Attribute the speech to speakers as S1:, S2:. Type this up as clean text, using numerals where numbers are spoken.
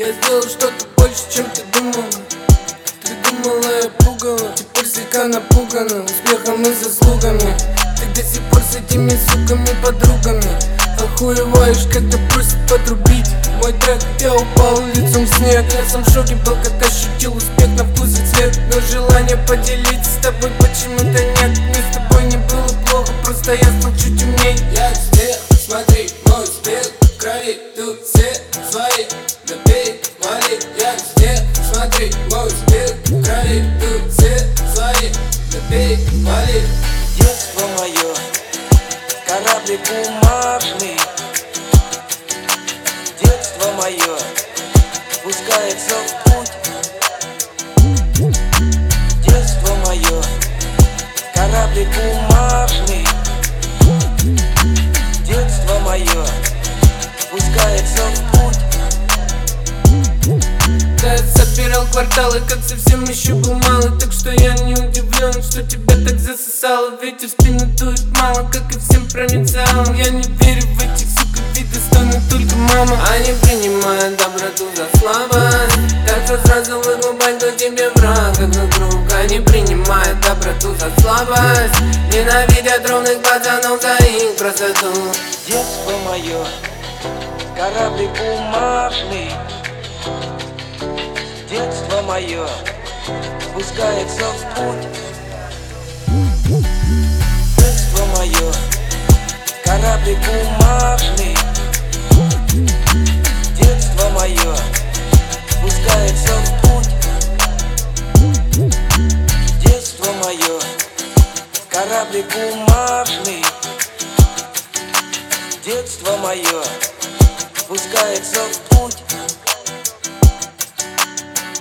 S1: Я сделал что-то больше, чем ты думала. Ты думала, я пугала, теперь слегка напугана успехом и заслугами. Ты до сих пор с этими суками подругами охуеваешь, когда просят подрубить мой трек. Я упал лицом в снег, я сам в шоке был, как ощутил успех на вкус и цвет. Но желание поделиться с тобой почему-то нет. Мне с тобой не было плохо, просто я стал чуть умней.
S2: Я тебе, смотри, мой успех в крови, тут все свои, да пей, моли. Я тебе, смотри, мой успех в крови, тут все свои, да пей, моли.
S3: Детство мое, кораблик бумажный. Детство мое пускается в путь. Детство мое, кораблик бумажный. Детство мое пускается в путь.
S1: Да, я собирал кварталы, как совсем еще был малый. Так что я не удивлен, что тебя так засосало. Ветер в спину дует мало, как и всем провинциалам. Я не верю в этих сука, ведь достойна только мама. Они принимают доброту за слабость, так что сразу выгубать, кто тебе враг, как друг. Они принимают доброту за слабость, ненавидят ровных пацанов за их красоту.
S3: Детство мое, кораблик бумажный. Детство мое пускается в путь. Детство мое, кораблик бумажный. Детство мое пускается в путь. Детство мое, кораблик бумажный. Детство мое пускается в путь.